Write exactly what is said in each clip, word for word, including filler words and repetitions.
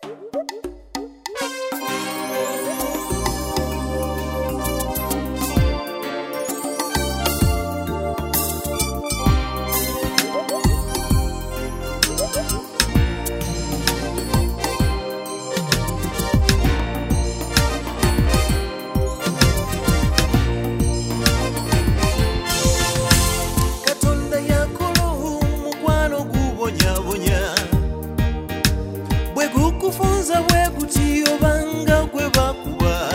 Kufunza bwe kutiyo banga kwe bakuba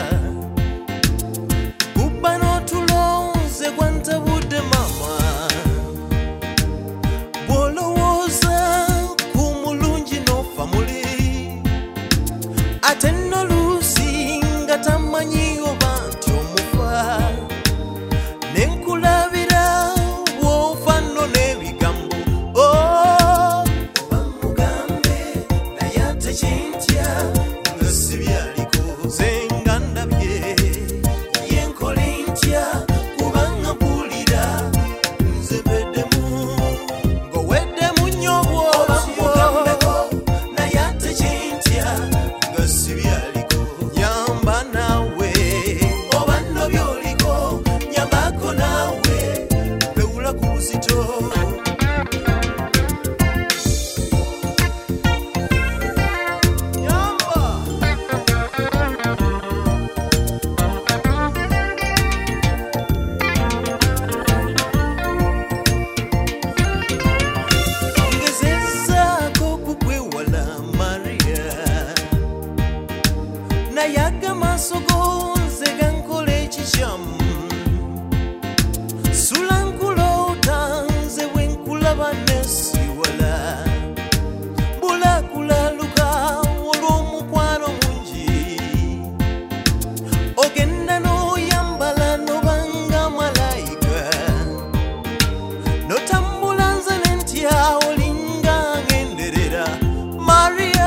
kuba n'otulonze gwantabudde mama bw'olowooza ku mulungi n'ofa muli ate nno luusi nga tamanyi oba nti omufa ne nkulabira bw'ofa nno n'ebigambo nayaga masogonze gankole ekikyamu sula nkulota nze bwe nkulaba nesiwala bulakulaluka olw'omukwano mungi ogenda n'oyambala nobanga malayika notambula nze ne ntya olinga ngenderera Maria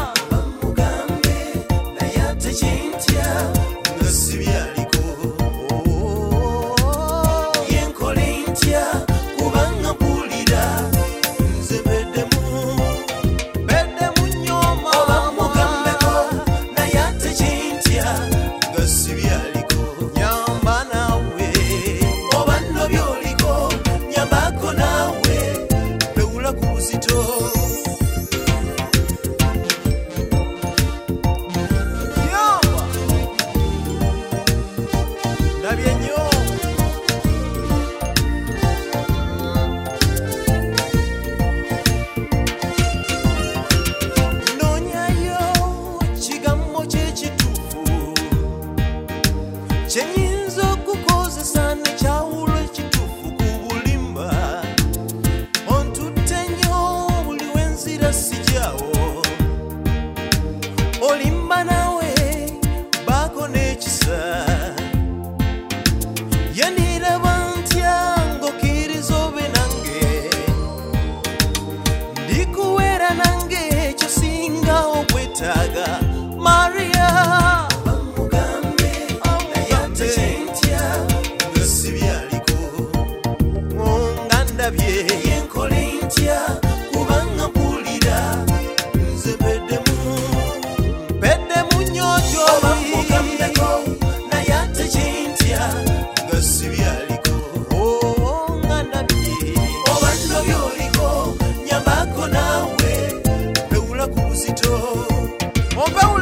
kyenyinza okukozesa nekyawulo ekituufu ku bulimba ontutte nnyo buli wenzira sijjawo olimba nawe baako n'ekisa yandiraba ntya ng'okkiriza obe nange ndikuweera nange ekyo singa okwetaaga Maria yenkole ntya kubanga mpulira nze mpeddemu mpeddemu nnyo gy'oli naye ate kyentya nga si byaliko nga ndabye oba nno by'oliko nyambako naawe mpewula ku buzito